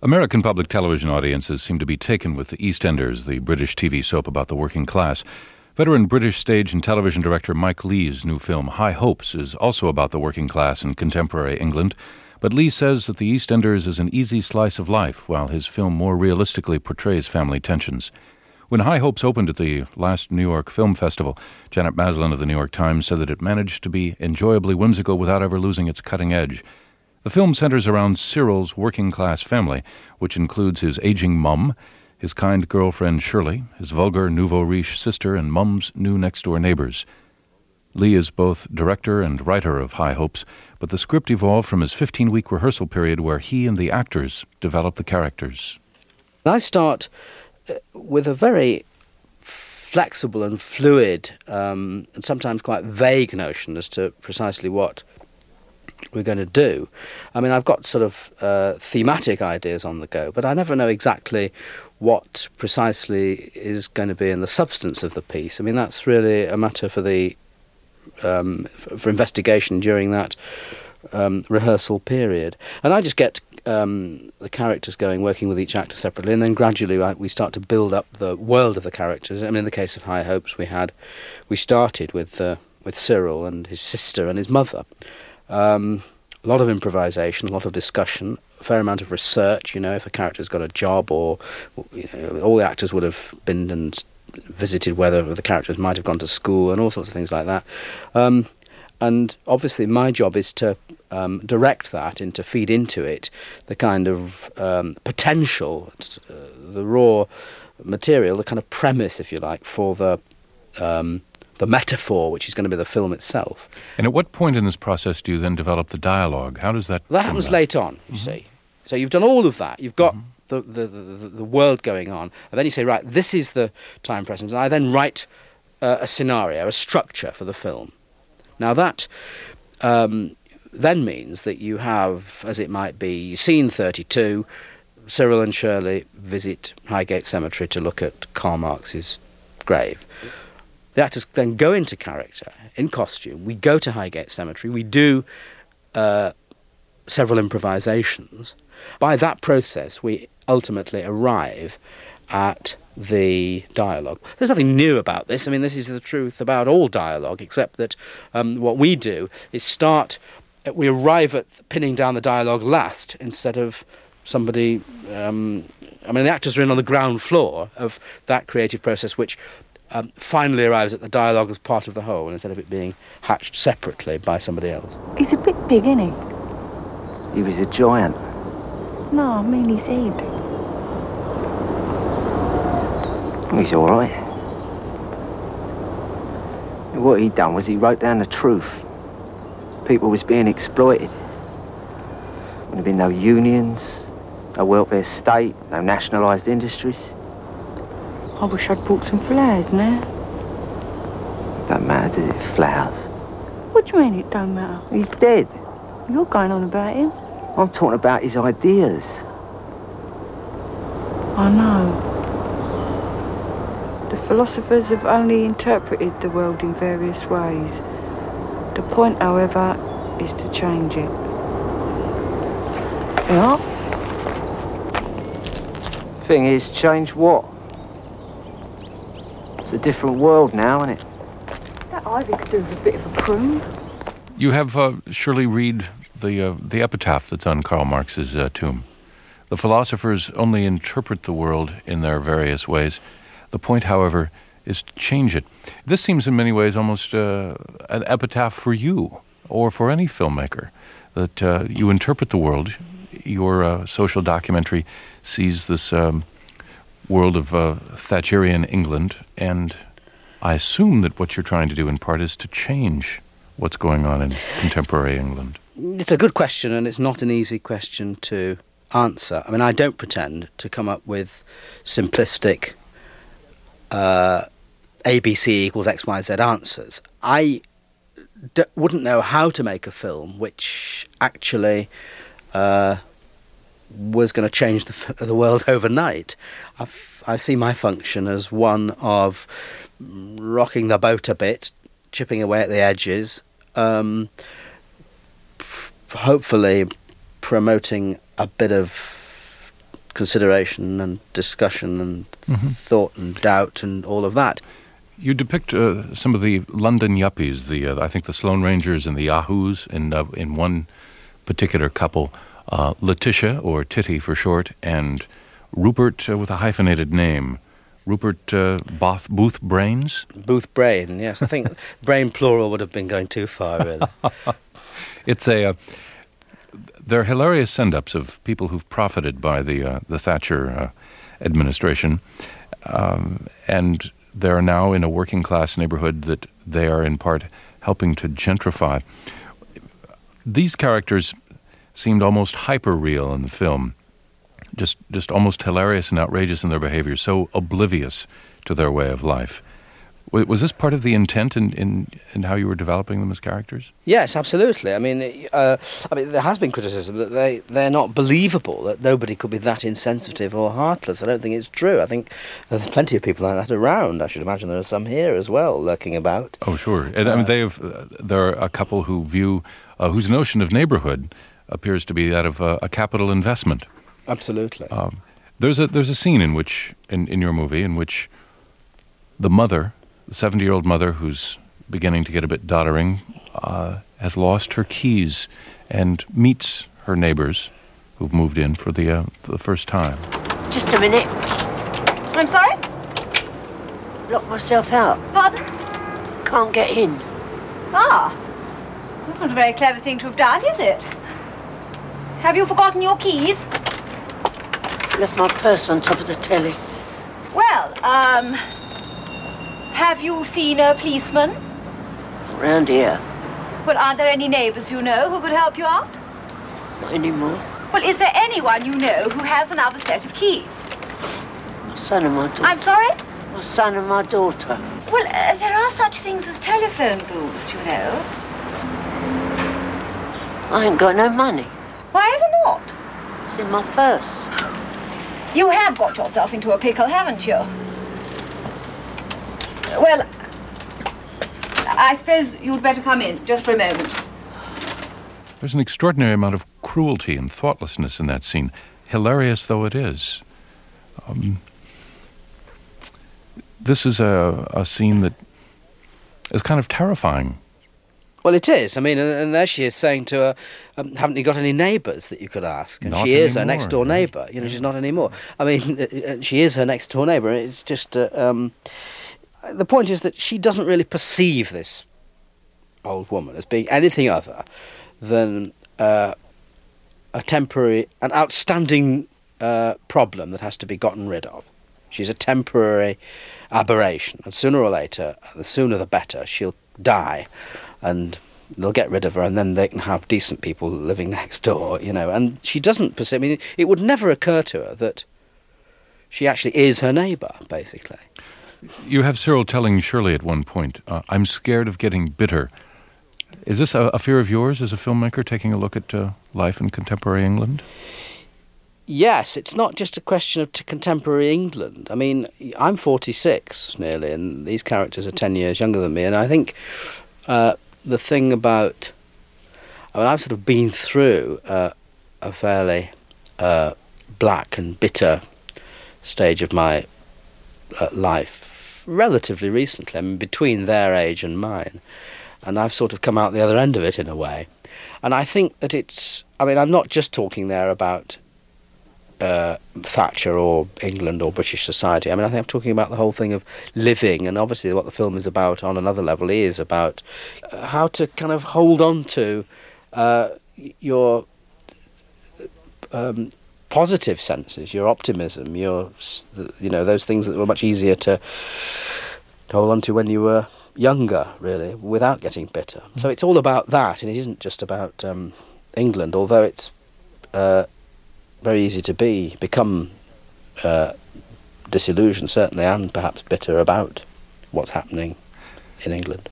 American public television audiences seem to be taken with the EastEnders, the British TV soap about the working class. Veteran British stage and television director Mike Leigh's new film High Hopes is also about the working class in contemporary England, but Leigh says that the EastEnders is an easy slice of life, while his film more realistically portrays family tensions. When High Hopes opened at the last New York Film Festival, Janet Maslin of the New York Times said that it managed to be enjoyably whimsical without ever losing its cutting edge. The film centers around Cyril's working-class family, which includes his aging mum, his kind girlfriend Shirley, his vulgar nouveau riche sister, and Mum's new next-door neighbors. Leigh is both director and writer of High Hopes, but the script evolved from his 15-week rehearsal period where he and the actors developed the characters. I start with a very flexible and fluid and sometimes quite vague notion as to precisely what we're going to do. I mean, I've got sort of thematic ideas on the go, but I never know exactly what precisely is going to be in the substance of the piece. I mean, that's really a matter for the for investigation during that rehearsal period. And I just get the characters going, working with each actor separately, and then gradually we start to build up the world of the characters. I mean, in the case of High Hopes, we started with Cyril and his sister and his mother. A lot of improvisation, a lot of discussion, a fair amount of research. You know, if a character's got a job, or all the actors would have been and visited whether the characters might have gone to school and all sorts of things like that. And obviously, my job is to direct that and to feed into it the kind of potential, the raw material, the kind of premise, if you like, for the metaphor, which is going to be the film itself. And at what point in this process do you then develop the dialogue? How does that... That happens late on, you see. So you've done all of that. You've got the world going on. And then you say, right, this is the time present. And I then write a scenario, a structure for the film. Now that then means that you have, as it might be, scene 32, Cyril and Shirley visit Highgate Cemetery to look at Karl Marx's grave. The actors then go into character, in costume. We go to Highgate Cemetery. We do several improvisations. By that process, we ultimately arrive at the dialogue. There's nothing new about this. I mean, this is the truth about all dialogue, except that what we do is we arrive at pinning down the dialogue last instead of somebody... I mean, the actors are in on the ground floor of that creative process, which... finally arrives at the dialogue as part of the whole, instead of it being hatched separately by somebody else. He's a bit big, isn't he? He was a giant. No, I mean his head. He's all right. What he done was he wrote down the truth. People was being exploited. Wouldn't have been no unions, no welfare state, no nationalised industries. I wish I'd brought some flowers now. Don't matter, does it? Flowers. What do you mean it don't matter? He's dead. You're going on about him. I'm talking about his ideas. I know. The philosophers have only interpreted the world in various ways. The point, however, is to change it. Yeah? Thing is, change what? It's a different world now, isn't it? That ivy could do with a bit of a prune. You have Shirley read the epitaph that's on Karl Marx's tomb. The philosophers only interpret the world in their various ways. The point, however, is to change it. This seems in many ways almost an epitaph for you or for any filmmaker, that you interpret the world. Your social documentary sees this world of Thatcherian England, and I assume that what you're trying to do in part is to change what's going on in contemporary England. It's a good question, and it's not an easy question to answer. I mean, I don't pretend to come up with simplistic ABC equals XYZ answers. I wouldn't know how to make a film which actually was going to change the world overnight. I see my function as one of rocking the boat a bit, chipping away at the edges, hopefully promoting a bit of consideration and discussion and thought and doubt and all of that. You depict some of the London yuppies, I think the Sloane Rangers and the Yahoos in one particular couple, Letitia, or Titty for short, and Rupert with a hyphenated name. Rupert Booth Brains? Booth Brain, yes. I think brain plural would have been going too far, really. They're hilarious send-ups of people who've profited by the Thatcher administration, and they're now in a working-class neighborhood that they are in part helping to gentrify. These characters seemed almost hyper-real in the film, just almost hilarious and outrageous in their behavior, so oblivious to their way of life. Was this part of the intent in how you were developing them as characters? Yes, absolutely. I mean, there has been criticism that they're not believable, that nobody could be that insensitive or heartless. I don't think it's true. I think there's plenty of people like that around. I should imagine there are some here as well, lurking about. Oh, sure. And I mean, there are a couple who view whose notion of neighborhood appears to be that of a capital investment. Absolutely. There's a scene in which in your movie in which the mother, the 70-year-old mother who's beginning to get a bit doddering, has lost her keys and meets her neighbors who've moved in for the first time. Just a minute. I'm sorry? Locked myself out. Pardon? Can't get in. Ah, that's not a very clever thing to have done, is it? Have you forgotten your keys? Left my purse on top of the telly. Well, have you seen a policeman? Around here. Well, aren't there any neighbours you know who could help you out? Not anymore. Well, is there anyone you know who has another set of keys? My son and my daughter. I'm sorry? My son and my daughter. Well, there are such things as telephone booths, you know. I ain't got no money. Why ever not? It's in my purse. You have got yourself into a pickle, haven't you? Well, I suppose you'd better come in, just for a moment. There's an extraordinary amount of cruelty and thoughtlessness in that scene, hilarious though it is. This is a scene that is kind of terrifying. Well, it is. I mean, and there she is saying to her, haven't you got any neighbours that you could ask? And Not she is anymore, her next-door neighbour. You know, she's not anymore. I mean, she is her next-door neighbour. It's just... the point is that she doesn't really perceive this old woman as being anything other than an outstanding problem that has to be gotten rid of. She's a temporary aberration, and sooner or later, the sooner the better, she'll die, and they'll get rid of her, and then they can have decent people living next door, you know. And she doesn't perceive... I mean, it would never occur to her that she actually is her neighbour, basically. You have Cyril telling Shirley at one point, I'm scared of getting bitter. Is this a fear of yours as a filmmaker, taking a look at life in contemporary England? Yes, it's not just a question of contemporary England. I mean, I'm 46 nearly, and these characters are 10 years younger than me, and I think the thing about... I mean, I've sort of been through a fairly black and bitter stage of my life relatively recently, I mean, between their age and mine, and I've sort of come out the other end of it in a way. And I think that it's... I mean, I'm not just talking there about Thatcher or England or British society. I mean, I think I'm talking about the whole thing of living, and obviously what the film is about on another level is about how to kind of hold on to your positive senses, your optimism, your, you know, those things that were much easier to hold on to when you were younger, really, without getting bitter. So it's all about that, and it isn't just about England, although it's very easy to become disillusioned, certainly, and perhaps bitter about what's happening in England.